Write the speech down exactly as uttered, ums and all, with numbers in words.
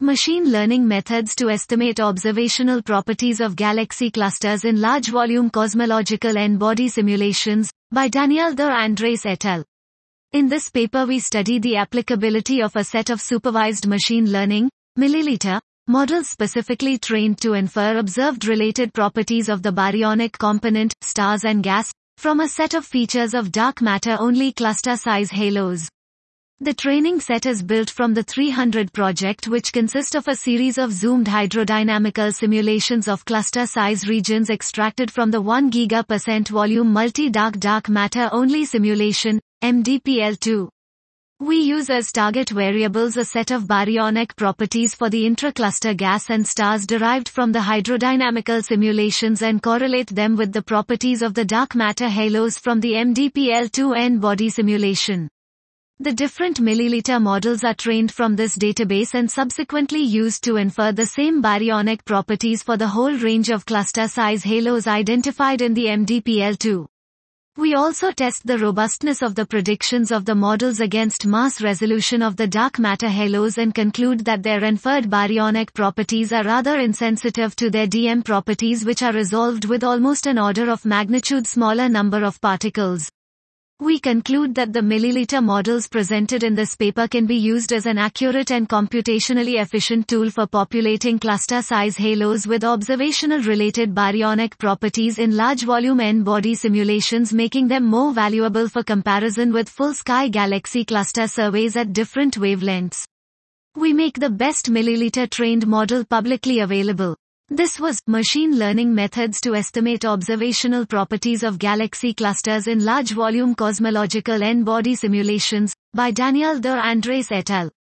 Machine Learning Methods to Estimate Observational Properties of Galaxy Clusters in Large Volume Cosmological N-Body Simulations, by Daniel de Andres et al. In this paper we study the applicability of a set of supervised machine learning, milliliter, models specifically trained to infer observed related properties of the baryonic component, stars and gas, from a set of features of dark matter-only cluster-size halos. The training set is built from the three hundred project, which consists of a series of zoomed hydrodynamical simulations of cluster-size regions extracted from the one gigapercent volume multi-dark dark matter-only simulation, M D P L two. We use as target variables a set of baryonic properties for the intracluster gas and stars derived from the hydrodynamical simulations and correlate them with the properties of the dark matter halos from the M D P L two N-body simulation. The different milliliter models are trained from this database and subsequently used to infer the same baryonic properties for the whole range of cluster size halos identified in the M D P L two. We also test the robustness of the predictions of the models against mass resolution of the dark matter halos and conclude that their inferred baryonic properties are rather insensitive to their D M properties, which are resolved with almost an order of magnitude smaller number of particles. We conclude that the milliliter models presented in this paper can be used as an accurate and computationally efficient tool for populating cluster size halos with observational related baryonic properties in large volume N-body simulations, making them more valuable for comparison with full sky galaxy cluster surveys at different wavelengths. We make the best milliliter trained model publicly available. This was Machine Learning Methods to Estimate Observational Properties of Galaxy Clusters in Large Volume Cosmological N-Body Simulations, by Daniel de Andres et al.